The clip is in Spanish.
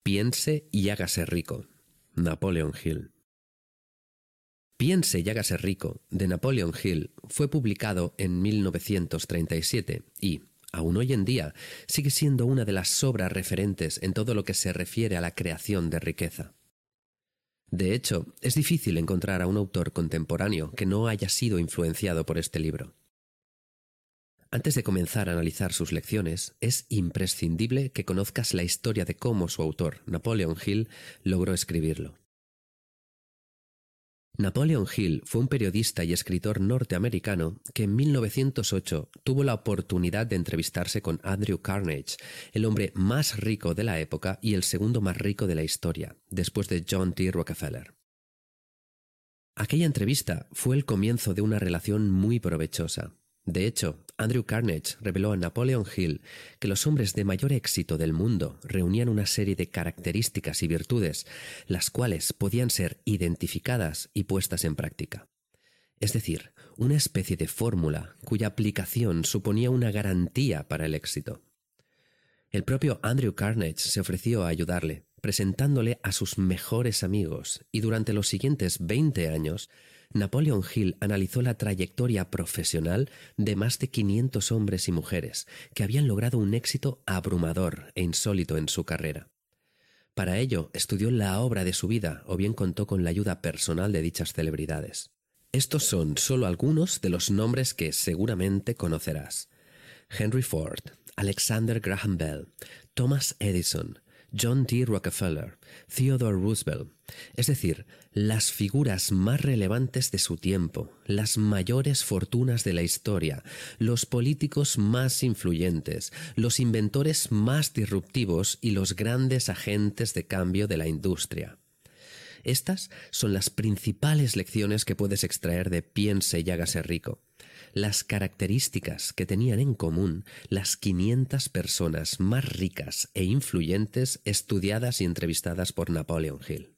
Piense y hágase rico. Napoleon Hill. Piense y hágase rico, de Napoleon Hill, fue publicado en 1937 y, aún hoy en día, sigue siendo una de las obras referentes en todo lo que se refiere a la creación de riqueza. De hecho, es difícil encontrar a un autor contemporáneo que no haya sido influenciado por este libro. Antes de comenzar a analizar sus lecciones, es imprescindible que conozcas la historia de cómo su autor, Napoleon Hill, logró escribirlo. Napoleon Hill fue un periodista y escritor norteamericano que en 1908 tuvo la oportunidad de entrevistarse con Andrew Carnegie, el hombre más rico de la época y el segundo más rico de la historia, después de John D. Rockefeller. Aquella entrevista fue el comienzo de una relación muy provechosa. De hecho, Andrew Carnegie reveló a Napoleon Hill que los hombres de mayor éxito del mundo reunían una serie de características y virtudes, las cuales podían ser identificadas y puestas en práctica. Es decir, una especie de fórmula cuya aplicación suponía una garantía para el éxito. El propio Andrew Carnegie se ofreció a ayudarle, presentándole a sus mejores amigos, y durante los siguientes 20 años, Napoleon Hill analizó la trayectoria profesional de más de 500 hombres y mujeres que habían logrado un éxito abrumador e insólito en su carrera. Para ello, estudió la obra de su vida o bien contó con la ayuda personal de dichas celebridades. Estos son solo algunos de los nombres que seguramente conocerás: Henry Ford, Alexander Graham Bell, Thomas Edison, John D. Rockefeller, Theodore Roosevelt, es decir, las figuras más relevantes de su tiempo, las mayores fortunas de la historia, los políticos más influyentes, los inventores más disruptivos y los grandes agentes de cambio de la industria. Estas son las principales lecciones que puedes extraer de Piense y hágase rico. Las características que tenían en común las 500 personas más ricas e influyentes estudiadas y entrevistadas por Napoleon Hill.